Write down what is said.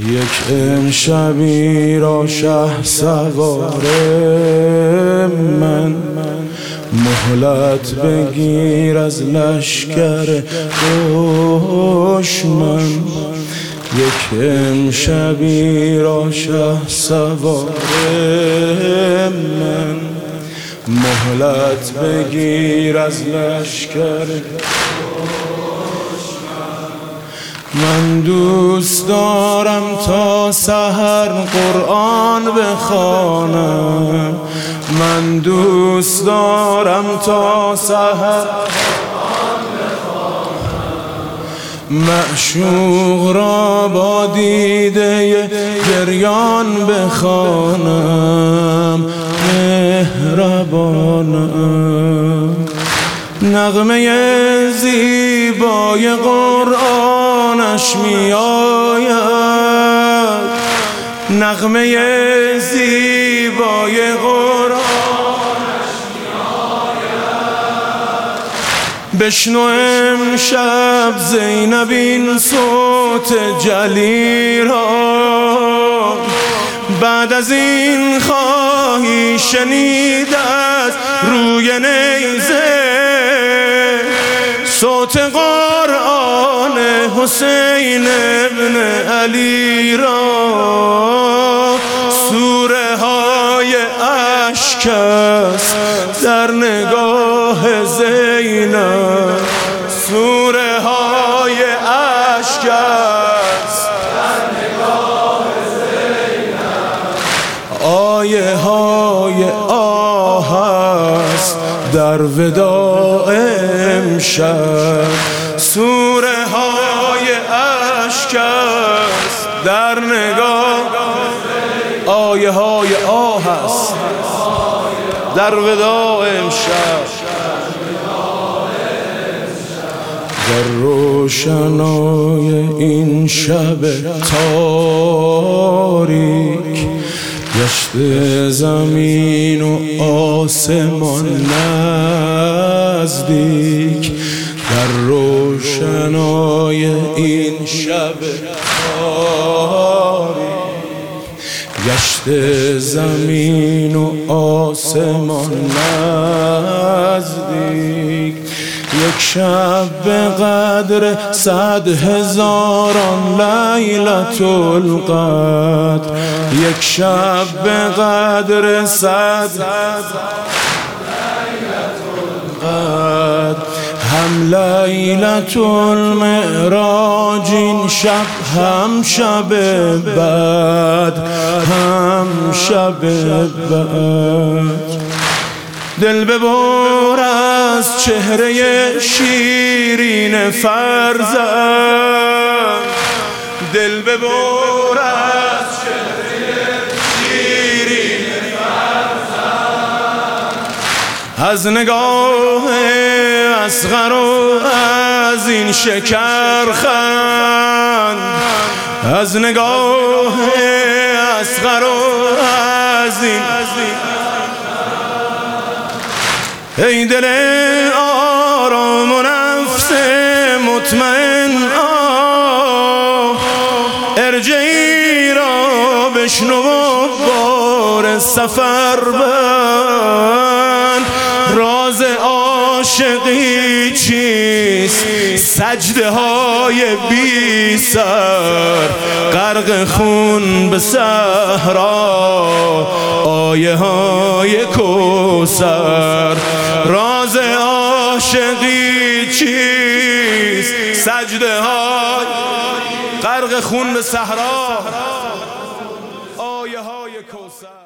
یک امشبی را شهسوار من مهلت بگیر از لشکر دشمن. یک امشبی را شهسوار من مهلت بگیر از لشکر من. دوست دارم تا سحر قرآن بخوانم، من دوست دارم تا سحر معشوق را با دیده گریان بخوانم. مهربانم نغمه زیبای قرآنش می آید، نغمه زیبای قرآنش می آید. بشنو امشب زینب این صوت جلی را، بعد از این خواهی شنید از روی نیزه صوت قرآن حسین ابن علی را. سوره های اشک است در نگاه زینب، سوره های اشک است در نگاه زینب. آیه های آه است در وداع امشب، سوره های اشک است در نگاه. آیه های آه است در وداع امشب. در روشنای این شب تاریک گشت زمین و آسمان نزدیک. در روشنای این شب تاریک گشت زمین و آسمان نزدیک. یک شب به قدر 100,000 لیلة القدر، یک شب به قدر 100 لیلة القدر. هم لیلة المعراج این شب، هم شب بعد، هم شب بعد. دل ببر از چهره شیرین فرزند، دل ببر از چهره شیرین فرزند. از نگاه اصغر و از این شکرخند، از نگاه اصغر و از این. ای دل آرام و نفس مطمئن ارجعی را بشنو و بار سفر بند. راز عاشقی چیست؟ سجده های بی سر غرق خون به صحرا، آیه های کوثر. راز عاشقی چیست؟ سجده های غرق خون به صحرا، آیه های کوثر.